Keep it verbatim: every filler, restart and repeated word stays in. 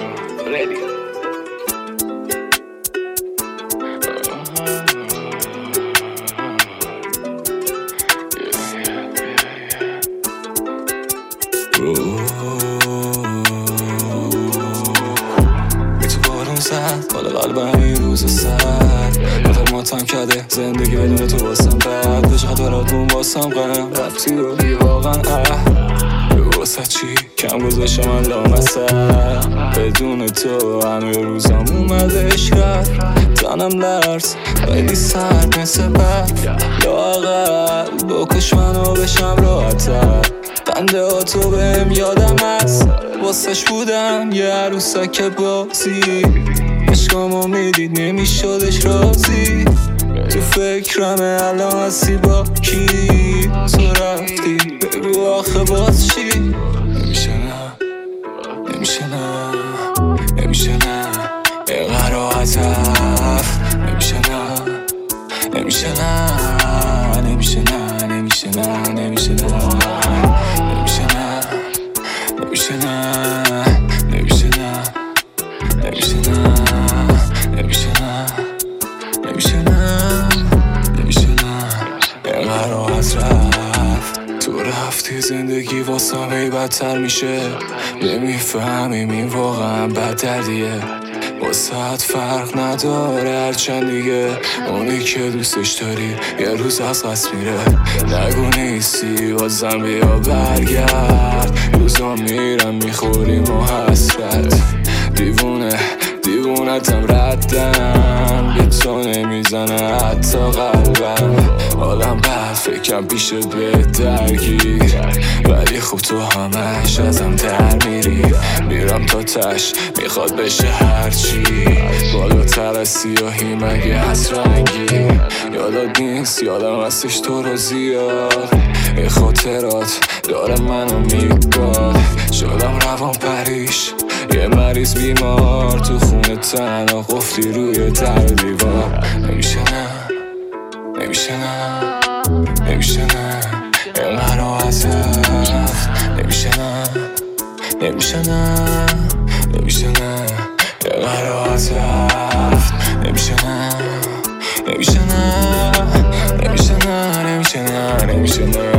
ready. بی تو بارون زد حال قلبم این روز سر آدم ماتم کرده زندگی بدون تو واسم بد به شداراتون واسم غم رفتی رو بی واقعا اه واسه چی کم گذاشتم من لامصب بدون تو همه روزم اومده عشقت تنم لرز خیلی سرد مثل برف لااقل بکش منو بشم راحت‌تر خنده ها تو بهم یادم هست واسش بودم یه عروسک بازی عشقامو میدید نمیشدش راضی تو فکرمه الان هستی با کی تو رفتی بگو آخه باز چی نمیشه نه نمیشه نه نمیشه نه اینقدر راحت‌اف نمیشه نه نمیشه نه نمیشه نه نمیشه نه نمیشه نه نمیشه نه نمیشه نه نمیشه نه نمیشه نه نمیشه نه نمیشه نه نمیشه نه اینقدر راحت رفت تو رفتی زندگی واسم هی بدتر میشه نمیفهمیم این واقعا بد دردیه واسه فرق نداره هرچند دیگه اونی که دوستش داری یه روز از قصد میره نگو نیستی بازم بیا برگرد روزا میرم میخوریم و حسرت دیوونه دیوونتم ردم به تو نمیزنه حتی قلبم حالم بد فکرم پیشت بهتر گیر ولی خوب تو همش ازم در میری میرم تا تش میخواد بشه هرچی بالاتر از سیاهی مگه از رنگی یادت نیست یادم هستش تو رو زیاد این خاطرات داره منو میگاد شدم روان پریش یه مریض بیمار تو خونه تنها قفلی روی در دیوار نمیشه نه نمیشه نه نمیشه نه اینقدر راحت نمیشه نه نمیشه نه نمیشه نه اینقدر راحت نمیشه نه نمیشه نه نمیشه نه نمیشه نه نمیشه نه